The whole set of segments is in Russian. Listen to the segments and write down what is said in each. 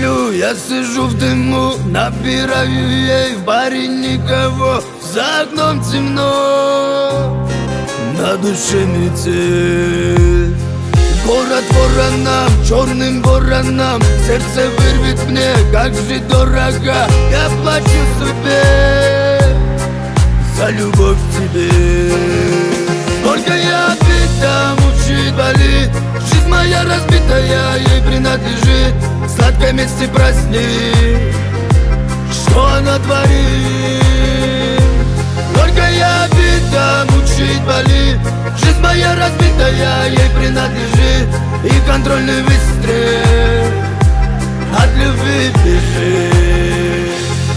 сплю, я сижу в дыму, набираю ей в баре никого. За окном темно, на душе метель. Город воронам, черным воронам, сердце вырвет мне, как же дорого. Я плачу судьбе за любовь к тебе. Только я бита, мучит, болит. Жизнь моя разбитая, ей принадлежит. В сладкой мести прости, что она творит. Только я бита, мучит, болит. Жизнь моя разбитая, ей принадлежит. И контрольный выстрел от любви бежит.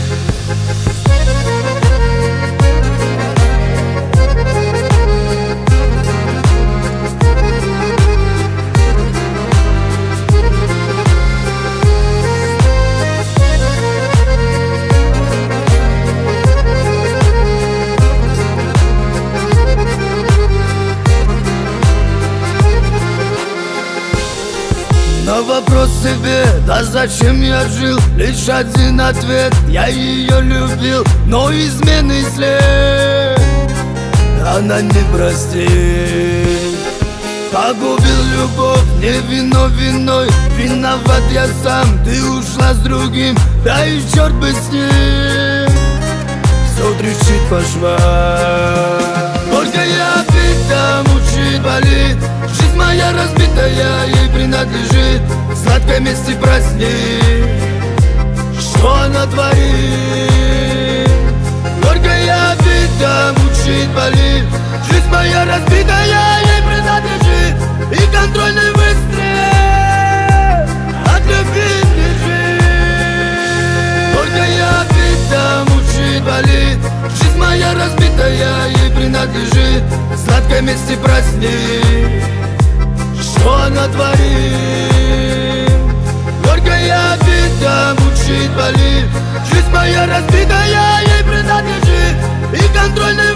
На вопрос себе, да зачем я жил, лишь один ответ: я ее любил, но измены след она не простит. Погубил любовь, не вино виной, виноват я сам. Ты ушла с другим, да и черт бы с ним. Все трещит по швам. Только я бита, мучит, болит. Жизнь моя разбитая, ей принадлежит. В сладкой мести прости, что она творит. Только я бита, мучит, болит. Жизнь моя разбитая, ей принадлежит. И контрольный выстрел от любви бежит. Только я бита, мучит, болит. Жизнь моя разбитая, ей принадлежит. В сладкой мести прости, что она творит. Только я бита, мучит, болит. Жизнь моя разбитая, ей принадлежит. И контрольный